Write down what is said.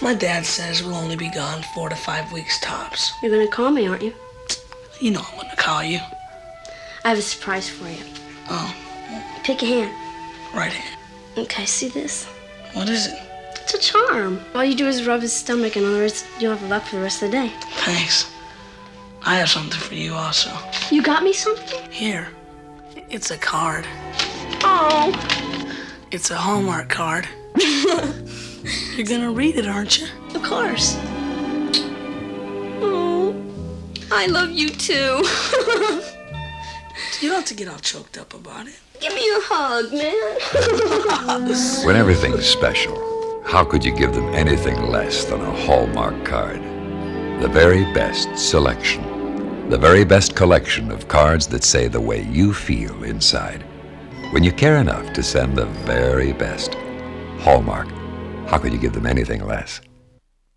My dad says we'll only be gone 4 to 5 weeks tops. You're gonna call me, aren't you? You know I'm gonna call you. I have a surprise for you. Oh, Pick a hand. right hand. Okay, see this? What is it? It's a charm. All you do is rub his stomach, and you'll have luck for the rest of the day. Thanks. I have something for you also. You got me something? Here. It's a card. Oh. It's a Hallmark card. You're gonna read it, aren't you? Of course. Oh, I love you too. You don't have to get all choked up about it. Give me a hug, man. When everything's special, how could you give them anything less than a Hallmark card? The very best selection. The very best collection of cards that say the way you feel inside. When you care enough to send the very best. Hallmark. How could you give them anything less?